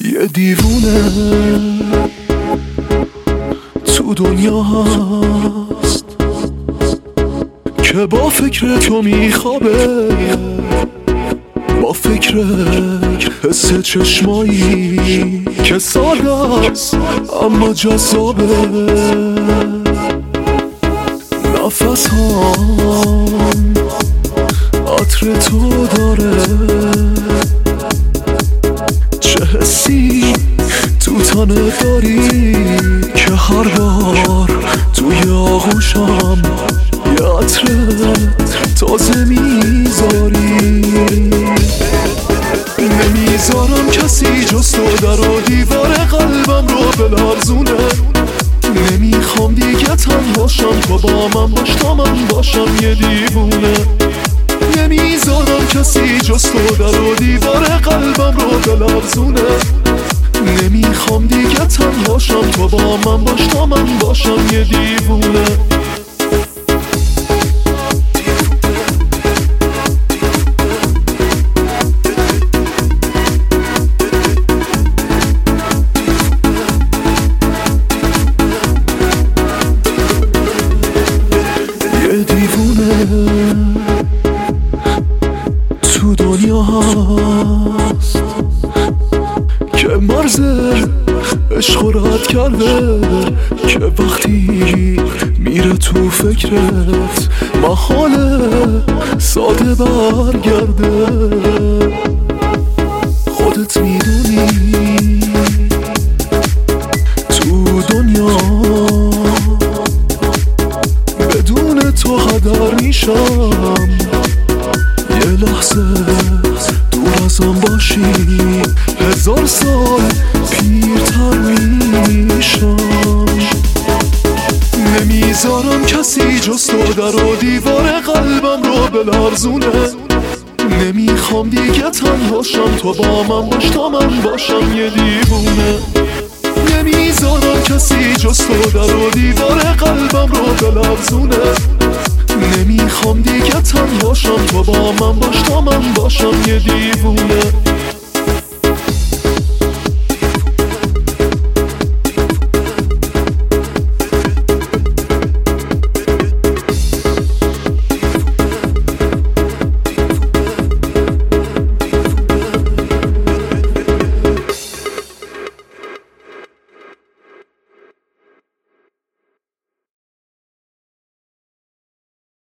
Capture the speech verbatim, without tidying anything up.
یه دیوونه تو دنیا هست که با فکر تو میخوابه، با فکر حس چشمایی که ساده است اما جذابه. نفس هم عطر تو داره، چه حسی تو تنه داری که هر بار توی آغوشم یه عطر تازه میذاری. نمیذارم کسی جز تو در و دیوار قلبم رو بلرزونه. نمیخوام دیگه تنهاشم، تو با من باش تا من باشم یه دیوونه. نمیذارم کسی جز تو در و دیوار قلبم رو بلرزونه. نمیخوام دیگه تنهاشم، تو با من باش تا من باشم یه دیوونه. یه دیوونه تو دنیا هست که مرز عشق رد کرده، که وقتی میره تو فکرت محاله ساده برگرده. خودت میدونی تو دنیا بدون تو هدر میشم. یه لحظه دور ازم باشی هزار سال پیرتر میشم. نمیذارم کسی جز تو در و دیوار قلبم رو بلرزونه. نمیخوام دیگه تنهاشم، تو با من باش تا من باشم یه دیوونه. نمیذارم کسی جز تو در و دیوار قلبم رو بلرزونه. نمیخوام دیگه تنهاشم، تو با من باش تا من باشم یه دیوونه.